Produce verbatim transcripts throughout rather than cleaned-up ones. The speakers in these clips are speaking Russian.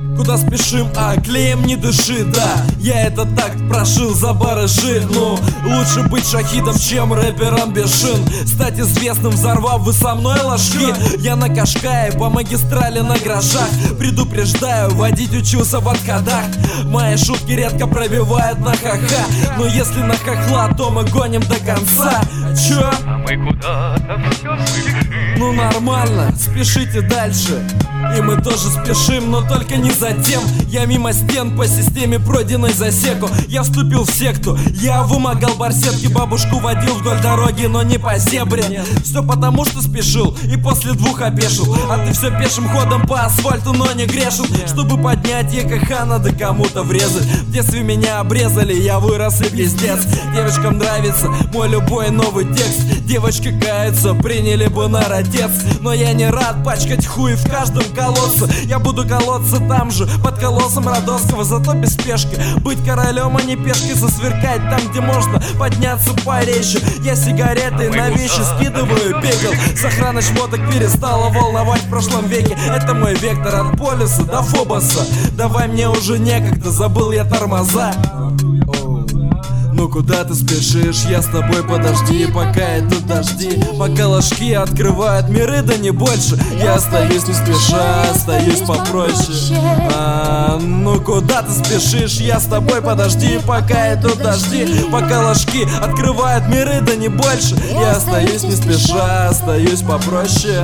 Куда спешим, а клеем не дыши, да. Я это так прошил за барыжи. Ну, лучше быть шахидом, чем рэпером без шин. Стать известным, взорвав вы со мной ложки. Я на Кашкае, по магистрали на грошах. Предупреждаю, водить учился в отходах. Мои шутки редко пробивают на ха-ха. Но если на хохла, то мы гоним до конца. Чё? А мы куда-то все спешим. Ну нормально, спешите дальше. И мы тоже спешим, но только не за тем. Я мимо стен по системе, пройденной засеку. Я вступил в секту, я вымогал барсетки. Бабушку водил вдоль дороги, но не по зебре. Все потому, что спешил и после двух опешил. А ты все пешим ходом по асфальту, но не грешил. Чтобы поднять ЕКХ, надо кому-то врезать. В детстве меня обрезали, я вырос и пиздец. Девочкам нравится мой любой новый текст. Девочки каются, приняли бы на родец. Но я не рад пачкать хуй в каждом колодце. Я буду колоться там же, под колоссом Родосского. Зато без спешки, быть королем, а не пешкой. Засверкать там, где можно подняться поречи. Я сигареты на вещи скидываю пепел. Сохрана шмоток перестала волновать в прошлом веке. Это мой вектор от полюса до Фобоса. Давай, мне уже некогда, забыл я тормоза. Ну куда ты спешишь, я с тобой, подожди, пока идут дожди. Пока ложки открывают миры, да не больше. Я остаюсь не спеша, остаюсь попроще. а, Ну куда ты спешишь, я с тобой, подожди, пока идут дожди. Пока ложки открывают миры, да не больше. Я остаюсь не спеша, остаюсь попроще.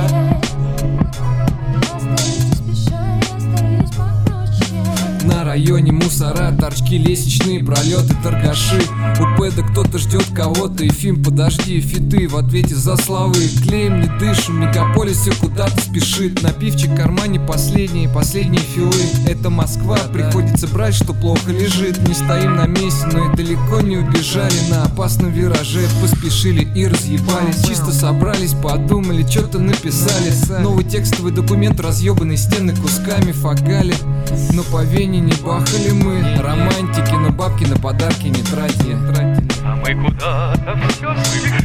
На районе мусора, торчки, лестничные пролеты, торгаши. У пэда кто-то ждет кого-то. Ефим, подожди, фиты в ответе за славы. Клеем, не дышим, мегаполис все куда-то спешит. На пивчик в кармане последние, последние филы. Это Москва, приходится брать, что плохо лежит. Не стоим на месте, но и далеко не убежали. На опасном вираже поспешили и разъебались. Чисто собрались, подумали, что-то написали. Новый текстовый документ, разъебанный стены кусками фагали. Но по вене не бахали мы. Романтики, но бабки на подарки не тратили. А мы куда-то все спешим.